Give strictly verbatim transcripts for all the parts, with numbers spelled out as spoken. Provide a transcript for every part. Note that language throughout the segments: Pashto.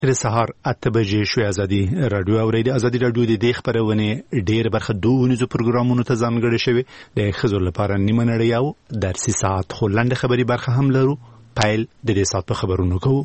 د سهار اته بجې شوې ازادي رادیو اوري د ازادي رادیو د دې خبرونه ډېر برخه دوه پروګرامونو ته ځانګړي شوی د خزر لپاره نیمه نړۍ او درسي ساعت خو لنډه خبري برخه هم لرو. پایل د دې ساعت په خبرونو کوو.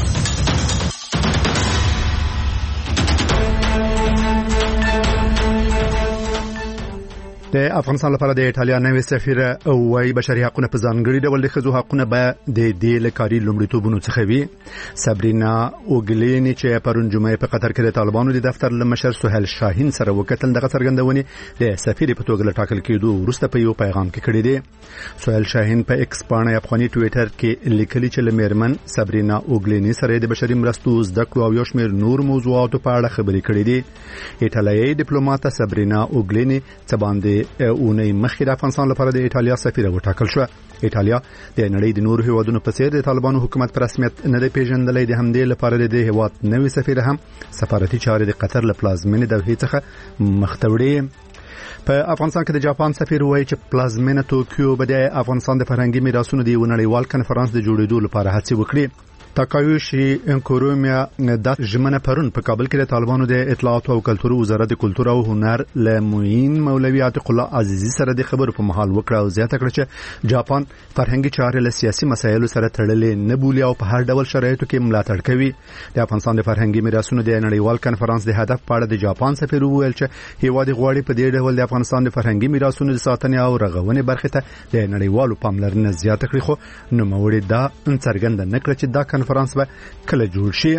د افغانستان لپاره د ایټالیا نوې سفیر او وايي بشري حقوقونه په ځانګړي ډول د ښځو حقوقونه به د دې لکاري لومړیتوبونو څخه وي. سابرینا اوګلینی چې پرون جمعې په قطر کې د طالبانو د دفتر لمشر سهیل شاهین سره وکتل دغه څرګندونې د سفیر په توګه لټاکل کېدو وروسته په یو پیغام کې کړی دی. سهیل شاهین په ایکس باندې افغاني ټوئیټر کې لیکلي چې لمرمن سابرینا اوګلینی سره د بشري مرستو زده کړو او یو شمېر نور موضوعاتو په اړه خبرې کړې دي. ایټالیایی ډیپلوماټ سابرینا اوګلینی څه باندې اونۍ مخکې د افغانستان لپاره د ایټالیا سفیر وټاکل شو. ایټالیا د نړۍ د نورو هیوادونو په څیر د طالبانو حکومت پر رسمیت نه دی پیژندلی. د همدې لپاره د دې هیواد نوې سفیر هم سفارتي چارې د قطر له پلازمینې دوحې څخه مخ ته وړي. په افغانستان کې د جاپان سفیر وایي چې پلازمینه توکیو به د افغانستان د فرهنګي میراثونو د یو نړیوال کنفرانس د جوړېدو لپاره هڅې وکړي. تاکایوشي انکورومیا د ژمنه پرون په کابل کې د طالبانو د اطلاعات او کلتور وزارت د کلتور او هنر له معین مولوي عتیق الله عزیزي سره د خبرو په محل وکړه او زیاته کړه چې جاپان فرهنګي چارې له سیاسي مسایلو سره تړلې نه بولي او په هر ډول شرایطو کې ملاتړ کوي. د افغانستان د فرهنګي میراثونو د نړیوال کنفرانس د هدف په اړه د جاپان سفیر وویل چې هیواد غواړي په دې ډول د افغانستان د فرهنګي میراثونو د ساتنې او رغونې برخې ته د نړیوالو پاملرنه زیاته کړي. خو نوموړي دا څرګنده نه کړه چې دا کنفرانس به کله جوړ شي.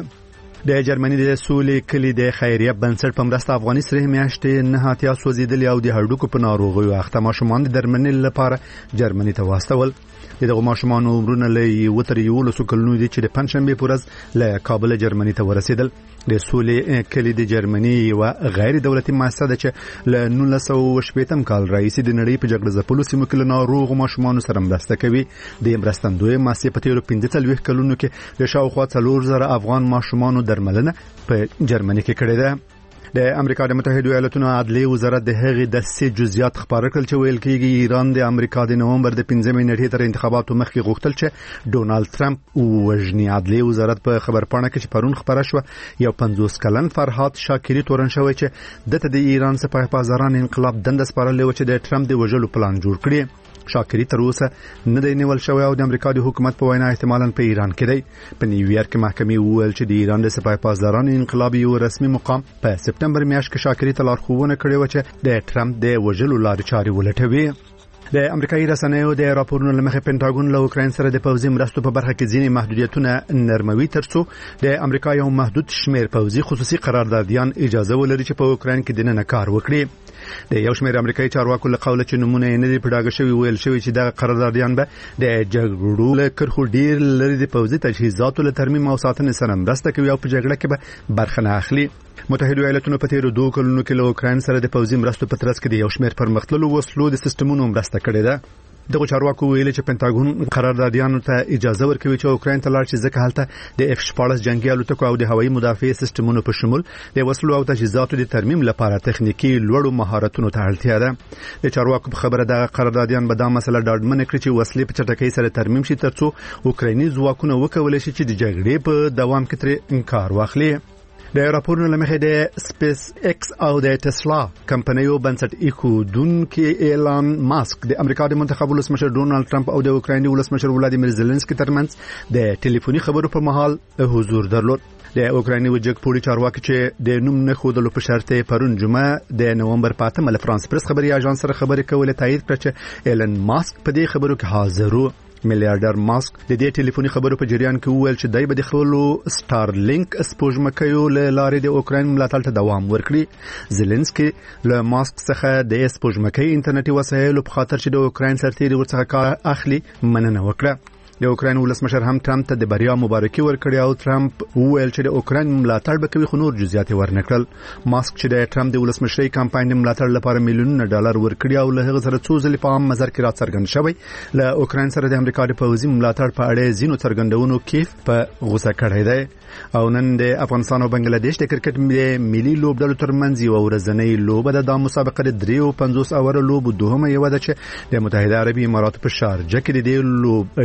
د جرمني د سولې کلی د خیریه بنسټ په مرسته افغاني سره میاشتې نه هاتیا سوځیدل او د هډوکو په ناروغیو اخته ماشومان د درملنې لپاره جرمني ته واستول. دغه ماشومان عمرونه له وتر یو لسو کلونو دي چې د پنځشنبه په ورځ له کابل جرمني ته ورسېدل. د سولې کلی د جرمني یو غیر دولتي مؤسسه ده چې له نولس سوه شپږم کال راهیسې د نړۍ په جګړه ځپلو سیمو کې له ناروغو ماشومانو سره مرسته کوي. د مرستندوی مؤسسې په تیرو پنځه څلوېښت کلونو کې د شاوخوا څلور زره افغان ماشومانو درملنه په جرمني کې کړې ده. د امریکا د متحده ایالاتونو عدلیه وزارت د هغې د سې جزئیات خبره کړل چې ویل کېږي ایران د امریکا د نومبر د پنځمې نیټې تر انتخاباتو مخکې غوښتل چې ډونالد ټرمپ ووژني. عدلیه وزارت په خبرپاڼه کې چې پرون خبره شوه یو پنځوس کلن فرهاد شاکري تورن شوی چې دته د ایران سپاه پاسداران انقلاب دنده سپارلې و چې د ټرمپ د وژلو پلان جوړ کړي. شاکري تر اوسه نه دی نیول شوی او د امریکا د حکومت په وینا احتمالاً په ایران کې دی. په نیویارک کې محکمې وویل چې د ایران د سپاه پاسداران انقلاب یو رسمي مقام په سپتمبر میاشت کې شاکري ته لارښوونه کړې و چې د ټرمپ د وژلو لارې چارې ولټوي. د امریکایي رسنیو د راپورونو لمخې پینټاګون له اوکراین سره د پوځي مرستو په برخه کې ځینې محدودیتونه نرموي ترڅو د امریکا یو محدود شمیر پوځي خصوصي قراردادیان اجازه ولري چې په اوکراین کې دننه کار وکړي. د یو شمیر امریکایي چارواکو له قوله چې نمونه یې نه دي پډاګه شوی ویل شوی چې دغه قراردادیان به د جګړو له کرخو ډیر لري د پوځي تجهیزاتو له ترمیم او ساتنې سره مرسته کوي او په جګړه کې به برخه نه اخلي. متحده ایالاتونو په تیرو دوه کلونو کې له اوکراین سره د پوځي مرستو په ترڅ کې د یو شمیر پرمختللو وسلو د سیستمونو مرسته کړې ده. دغه چارواکو ویل چې پینټاګون قراردادیانو ته اجازه ورکوي چې اوکراین ته لاړ شي ځکه هلته د اف شپاړس جنگي الوتکو او د هوایي مدافع سیستمونو په شمول د وسلو او تجهیزاتو د ترمیم لپاره تخنیکی لوړو مهارتونو ته اړتیا ده. د چارواکو په خبره د قراردادیان به دا مسله ډاډمنه کړي چې وسلې په چټکۍ سره ترمیم شي ترڅو اوکرایني ځواکونه وکولای شي چې د جګړې په دوام کې تر انکار واخلي. د راپورونو لمخې د سپیس ایکس او د ټسلا کمپنیو بنسټ ایښودونکي ایلان ماسک د امریکا د منتخب ولسمشر ډونالد ټرمپ او د اوکرایني ولسمشر ولادیمیر زيلنسکي ترمنځ د ټلیفوني خبرو پر مهال حضور درلود. د اوکرایني وجګ پولی چارواکي چې د نوم نه خودلو په شرط پرون جمعه د نومبر په اتمه له فرانس پریس خبري اژانس سره خبرې کولې تایید کړ چې ایلان ماسک په دې خبرو کې حاضر و. میلیارډر ماسک د دې ټلیفوني خبرو په جریان کې وویل چې دای به د خپلو سټارلینک سپوږمکیو له لارې د اوکراین ملاتړ ته دوام ورکړي. زيلنسکي له ماسک څخه د سپوږمکۍ انټرنیټي وسایلو په خاطر چې د اوکراین سرتیري ورڅخه کار اخلي مننه وکړه. د اوکراین ولسمشر هم ټرمپ ته د بریا مبارکي ورکړه او ټرمپ وویل چې د اوکراین ملاتړ به کوي خو نور جزئیات ورنکړل. ماسک چې د ټرمپ د ولسمشرۍ کمپاین ملاتړ لپاره میلیونونه ډالر ورکړي او له هغه سره څو ځلې په عام نظر کې راڅرګند شوی له اوکراین سره د امریکا د پوځي ملاتړ په اړه زینو څرګندونو کیف په غوسه کړی دی. او نن د افغانستان او بنگلاديش د کرکټ ملي لوبډلو ترمنځ یو ورځنۍ لوبه ده. د مسابقه د درې پنځوس اوور لوب دوهمه یو ده چې د متحده عربي اماراتو په شارجه کې د دې لوبډلو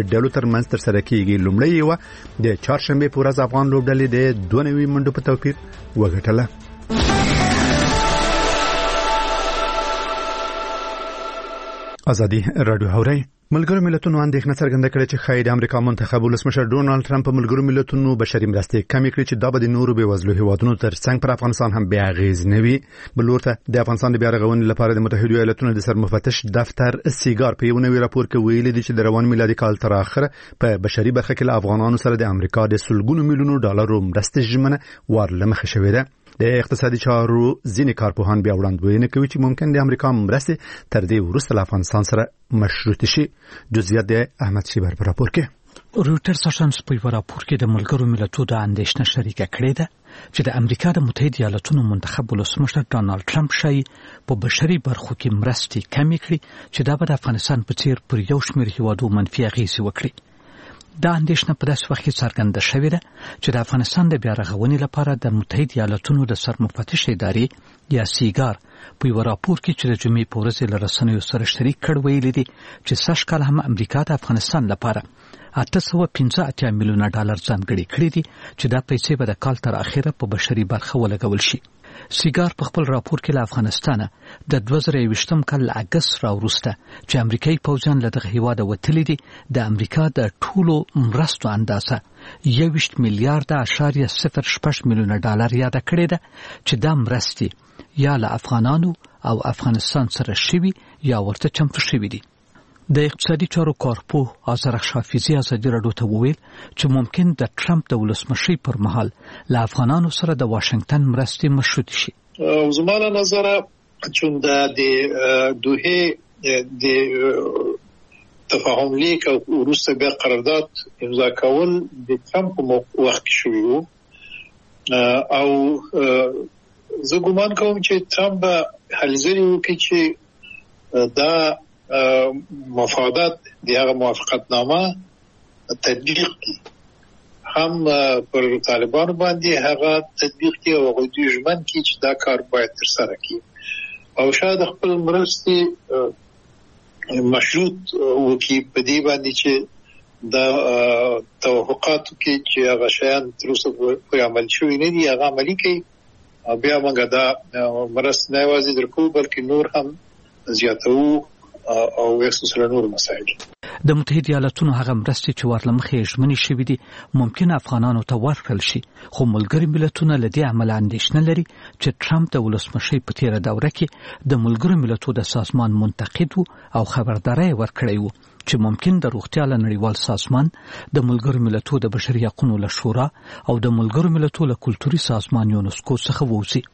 ترمنځ ترسره کیږي. لومړی یو د چهارشنبه په ورځ افغان لوبډلې د دوه نوي منډو په توپیر وګټله. ازادي رادیو هوري. ملګرو ملتونو اندېښنه څرګنده کړې چې خای د امریکا منتخب ولسمشر ډونالد ټرمپ په ملګرو ملتونو بشري مرستې کمې کړې چې دا به د نورو بېوزلو هیوادونو ترڅنګ پر افغانستان هم بیا اغیز نه وي. بل ورته د افغانستان د بیا رغونې لپاره د متحده ایالاتونو د سرمفتش دفتر سیګار په یو نوي راپور کې ویلي دی چې د روان میلادي کال تر اخره په بشري برخه کې له افغانانو سره د امریکا د سلګونو میلیونو ډالرو مرستې ژمنه ورلمخه شوې ده. د اقتصادي چارو ځینې کارپوهان بیا وړاندوینه کوي چې ممکن د امریکا مرستې تر دې وروسته له افغانستان سره مشروط شي. جزئیات د احمد شیبر په راپور کې. رویټرز اژانس په یو راپور کې د ملګرو ملتونو د اندېښنه شریکه کړې ده چې د امریکا د متحده ایالاتونو منتخب ولسمشر ډونالد ټرمپ شایي په بشري برخو کې مرستې کمې کړي چې دا به د افغانستان په څیر پر یو شمېر هیوادو منفي اغېزې وکړي. دا اندېښنه په داسې وخت کې څرګنده شوې ده چې د افغانستان د بیا رغونې لپاره د متحده ایالاتونو د سرمفتش ادارې یا سیګار په یو راپور کې چې د جمعې په ورځ له رسنیو سره شریک کړ ویلي دي چې سږ کال هم امریکا د افغانستان لپاره اته سوه پنځه اتیا میلیونه ډالر ځانګړي کړي دي چې دا پیسې به د کال تر اخره په بشري برخه ولګول شي. سیګار په خپل راپور کې له افغانستانه د دوه زره یوویشتم کال له اګست راوروسته چې امریکایي پوځیان له دغه هیواده وتلي دي د امریکا د ټولو مرستو اندازه یوویشت میلیارډه اشاریه صفر شپږ میلیونه ډالر یاده کړې ده چې دا مرستې یا له افغانانو او افغانستان سره شوي یا ورته چمتو شوي دي. د اقتصادي چارو کارپوه آذرخش حافظي ازادي راډیو ته وویل چې ممکن د ټرمپ د ولسمشۍ پر مهال له افغانانو سره د واشنگټن مرستې مشروط شي. زما له نظره چون د دوحه د تفاهم لیک او وروسته بیا قرارداد امضا کول د ټرمپ په وخت کې شوی وو او زه ګومان کوم چې ټرمپ هلې ځلې وکړي چې دا مفادات د هغه موافقتنامه تطبیق کی هم پر طالبانو باندې هغه تطبیق کی او هغه د ژمن کی چې دا کار باید تر سره کی او شاید خپل مرستې مشروط وکي په دې باندې چې دا توافقاتو کې چې هغه شیان تر اوسه پورې عمل شوی نه دي هغه عملي کوي بیا موږ دا مرستې نه یوازې درکو بلکې نور هم زیاتو او وسوسه نور مسایل. د متحده ایالاتونو هغه مرستې چې ورلمخې ژمنې شوې دي ممکن افغانانو ته ورکړل شي خو ملګري ملتونه له دې امله اندېښنه لري چې ټرمپ د ولسمشۍ په تیره دوره کې د ملګرو ملتونو د سازمان منتقد او خبرداری ورکړی و چې ممکن د روغتیا له نړیوال سازمان د ملګرو ملتونو د بشري حقوقو له شورا او د ملګرو ملتونو له کلتوري سازمان یونسکو څخه ووځي.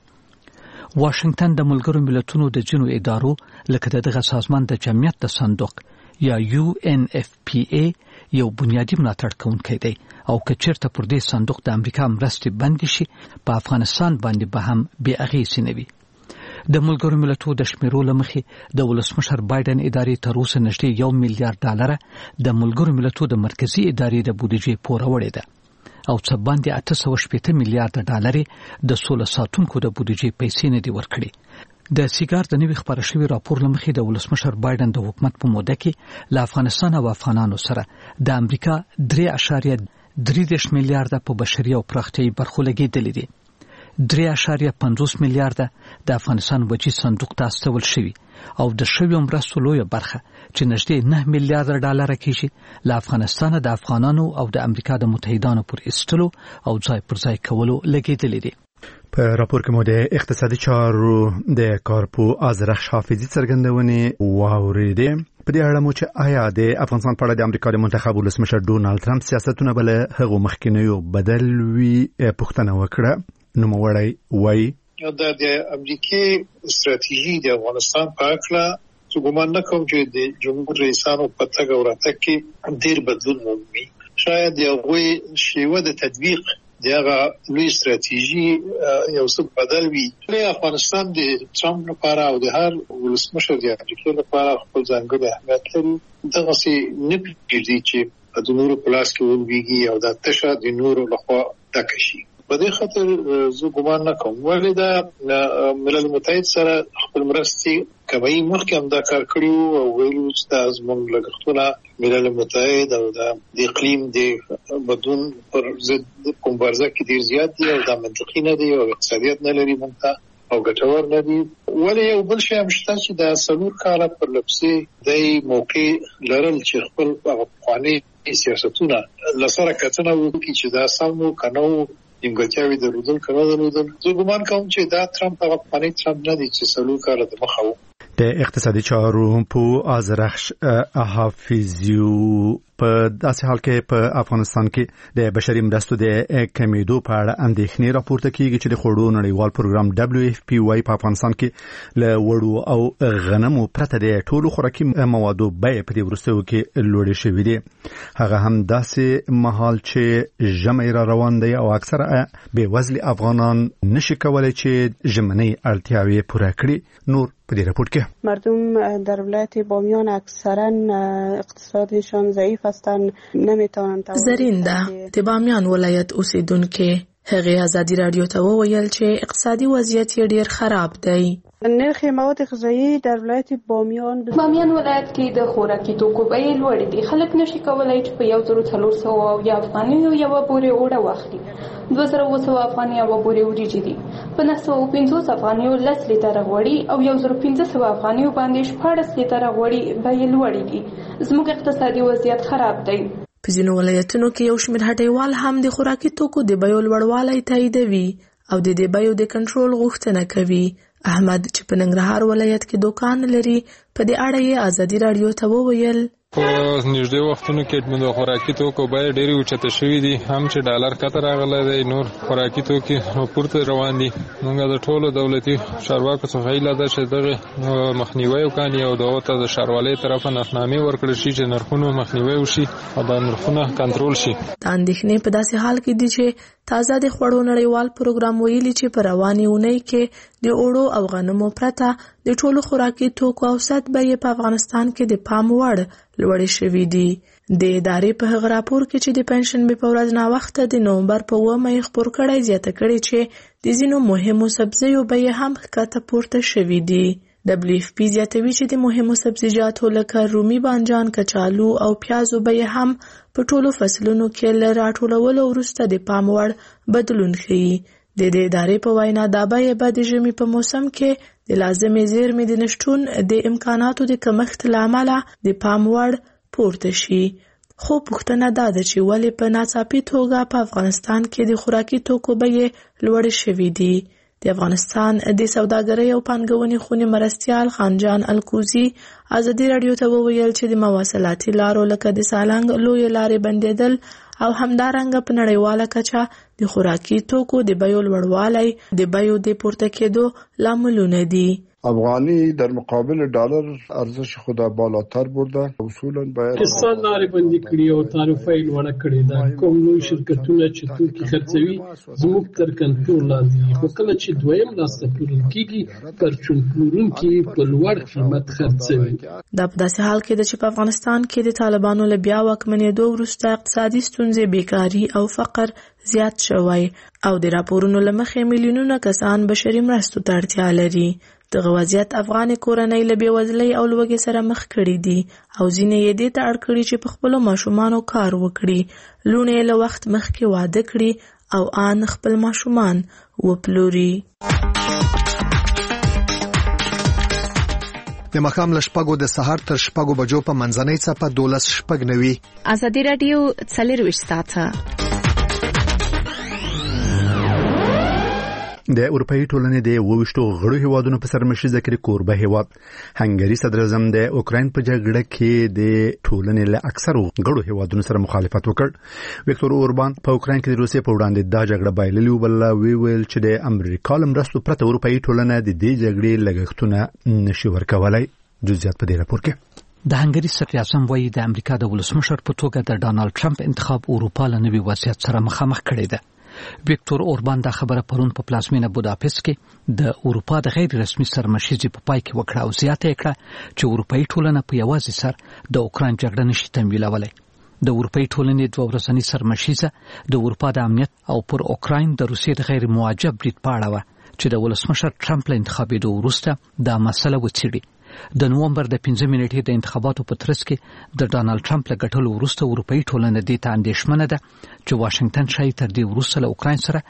واشنگټن د ملګرو ملتونو د جنو ادارو لکه دغه سازمان د جمعیت د صندوق یا یو ان اف پی ای یو بنیادی ملاتړ کوونکی دی او که چیرته پر دې صندوق د امریکا مرستې بند شي په افغانستان باندې به هم بې اغېزې نه وي. د ملګرو ملتونو د شمیرو له مخې د ولسمشر بایدن ادارې تر اوسه نږدې یو میلیارډ ډالره د ملګرو ملتونو د مرکزي ادارې د بودیجې پوره وړې ده او څه باندې اته سوه شپېته میلیارډ ډالر د سوله ساتونکو د بودیجې پیسې نه دي ورکړي. د سیګار د نوي خبره شوی راپور لمخې د ولسمشر بایدن د حکومت په موده کې له افغانستان او افغانانو سره د امریکا درې اعشاریه درې دېرش میلیارډه په بشري او پراختیایي برخو لګېدلې دي. درې اعشاریه پنځوس میلیارډه د افغانستان وجې صندوق ته استول شوي او د شویو مرستو لویه برخه چې نږدې نه میلیارډ ډالر کېږي له افغانستان د افغانانو او د امریکا د متحدانو پر ایستلو او ځای پر ځای کولو لګېدلې دي. په راپور کې مو د اقتصادي چارو د کارپوه آذرخش حافظي څرګندونې واورېدې. په دې اړه مو چې آیا د افغانستان په اړه د امریکا د منتخب ولسمشر ډونالد ټرمپ سیاستونه بل هغه مخکینیو بدل وی پوښتنه وکړه. نوموړی وایي دا د امریکای استراتیژي د افغانستان په اړه څه ګومان نه کوم چې د جمهور رئیسانو په تګ او راتګ کې ډېر بدلون مومي. شاید یو شیوه د تطبیق دغه لوی استراتیژي یو څه بدل وي. افغانستان د ټرمپ لپاره او د هر ولسمشر د امریکا لپاره خپل ځانګړی اهمیت لري. دغه سي نه پیږي چې د نورو پلاس کې ولويږي او د تشه د نورو لخوا ډکه شي. په دې خاطر زه ګومان نه کوم ولې دا ملل متحد سره خپل مرستې کوي. مخکې هم دا کار کړی او ویلو چې دا زموږ لګښتونه ملل متحد او د اقلیم د بدلون پر ضد کومبارزه کې ډیر زیات دي او د منطقي نه دي او اقتصادیت نه لري مونږ او ګټور نه دي. ولې یو بل شی هم شته چې د سلور کاله پر لپسې د موقع لرل چې خپل افغاني سیاستونه لسره کتنه وکړي چې دا سمو کنو نیمګړتیاوې درلودل کنه درلودل. زه ګومان کوم چې دا ټرمپ هغه افغاني ټرمپ نه دی چې سلور کاله د مخه و. د اقتصادي چارو په آزرخش حافظیو په داسې حال کې په افغانستان کې د بشري مرستو د کمیدو په اړه اندېښنې راپورته کیږي چې د خوړو نړیوال پروګرام دبليو اف پی وايي په افغانستان کې له وړو او غنمو پرته د ټولو خوراکي موادو بیې په دې وروستیو کې لوړې شوې دي. هغه هم داسې مهال چې ژمی را روان دی او اکثره بې وزلي افغانان نشي کولای چې ژمنۍ اړتیاوې پوره کړي. نور په دې راپور کې مردم در ولایت بامیان اکثرا اقتصادشان ضعیف هستند، نمیتونند. زرین ده د بامیان ولایت اوسیدونکو هغه ازادي رادیو ته وویل چې اقتصادي وضعیت یې ډیر خراب دی. نرخ مواد غذایی در ولایت بامیان بامیان ولایت کې د خوراکي توکو بیې لوړې دي. خلک نشي کولای چې په یو زرو څلور سوه او یا افغاني یو بورې اوړه واخلي. دوه زره اووه سوه افغاني یو بورې وریجې دي. په نهه سوه پنځوس افغانیو لس لیتره غوړي او یو زره پنځه سوه افغانیو باندې شپاړس لیتره غوړي بیې لوړې دي. زموږ اقتصادي وضعیت خراب دی. په ځینو ولایتونو کې یو شمېر هټیوال هم د خوراکي توکو د بیو لوړوالی تاییدوي او د دې بیو د کنټرول غوښتنه کوي. احمد چې په ننګرهار ولایت کې دوکان لري په دې اړه یې ازادي رادیو ته وویل په نږدې وختونو کې د خوراکي توکو بیې ډېرې اوچته شوې دي، هم چې ډالر کته راغلی دی، نور خوراکي توکي پورته روان دي. موږ د ټولو دولتي چارواکو څخه هیله ده چې دغه مخنیوی وکړي او دغه ته د ښاروالۍ طرفه نرخنامې ورکړل شي چې نرخونو مخنیوی وشي او د نرخونه کنټرول شي. د اندېښنې په داسې حال کې دي چې تازه د خوړو نړیوال پروګرام ویلي چې په روانې اونۍ کې د اوړو او غنمو پرته د ټولو خوراکي توکو اوسط بیې په افغانستان کې د پام وړ لوړې شوې دي. د ادارې په هغه راپور کې چې د پنځشنبې په ورځ ناوخته د نومبر په اوومه یې خپور کړی زیاته کړې چې د ځینو مهمو سبزیو بیې هم ښکته پورته شوې دي. دبليو اف پی زیاتوي چې د مهمو سبزیجاتو لکه رومي بانجان، کچالو او پیازو بیې هم په ټولو فصلونو کې له راټولولو وروسته د پام وړ بدلون ښیي. د دې ادارې په وینا دا بیې به د ژمي په موسم کې د لازمې زیرمې د نشتون د امکاناتو د کمښت له امله د پام وړ پورته شي. خو پوښتنه دا ده چې ولې په ناڅاپي توګه په افغانستان کې د خوراکي توکو بیې لوړې شوې دي. د افغانستان د سوداګرۍ او پانګونې خونې مرستیال خانجان الکوزي ازادي رادیو ته وویل چې د مواصلاتي لارو لکه د سالنګ لویې لارې بندېدل او همدارنګه په نړیواله کچه د خوراکي توکو د بیو لوړوالی د بیو د پورته کېدو لاملونه دي. افغانی در مقابل ډالر ارزش خود بالاتر برده. اصولا باید پاکستان لارې بندي کړي او تعرفه یې لوړه کړې ده. کوم لوی شرکتونه چې توکي خرڅوي زموږ تر کنټرول لاندې دي، خو کله چې دویم لاس ته پلورل کېږي پرچون پلورونکي په لوړ قیمت خرڅوي. دا په داسې حال کې ده چې په افغانستان کې د طالبانو له بیا واکمنېدو وروسته اقتصادي ستونزې، بیکاري او فقر زیات شوی او د راپورونو له مخې میلیونونه کسان بشري مرستو ته اړتیا لري. دغه وضعیت افغان کورنۍ له بېوزلۍ او لوږې سره مخ کړي دي او ځینې یې دې ته اړ کړي چې په خپلو ماشومانو کار وکړي. لوڼې یې له وخت مخکې واده کړي او آن خپل ماشومان وپلوري. د ماښام له شپږو د سهار تر شپږو بجو په منځنۍ څپه دولس شپږ نوي. ازادي راډیو څلرویشت ساعته د اروپאי ټولنې د وویشتو غړو هیوادونو په سرمشیزه کې کوربه هیواد هنګری صدر اعظم د اوکراین په جګړه کې د ټولنې له اکثرو غړو هیوادونو سره مخالفت وکړ. ویکتور اوربان په اوکراین کې د روسیې په وړاندې دا جګړه بایللې او بل ویل چې د امریکا له مرستو پرته اروپאי ټولنه د دې جګړې لګښتونه نشي ورکولای. جزئیات په دې راپور کې. د هنګری صدر اعظم وایي د امریکا د ولسمشر په توګه د ډانلډ ټرمپ انتخاب اروپا له نوي وضعیت سره مخامخ کړی دی. ویکتور اوربان دا خبره پرون په پلازمینه بوداپست کې د اروپا د غیر رسمي سرمشیزې په پای کې وکړه او زیاته کړه چې اروپאי ټولنه په یوازې سر د اوکراین جګړه نشي تمویلولای. د اروپאי ټولنې دوه ورځنی سرمشیزه د اروپا د امنیت او پر اوکراین د روسیې د غیر موجب برید په اړه و چې د ولسمشر ټرمپ له انتخابېدو وروسته دا مسله وڅېړي. د نوومبر د پنځمې نیټې د انتخاباتو په ترڅ کې د ډانلډ ټرمپ له ګټلو وروسته اروپאי ټولنه د اندېښمنه ده چې واشنگټن شاید تر دې وروسته له اوکراین سره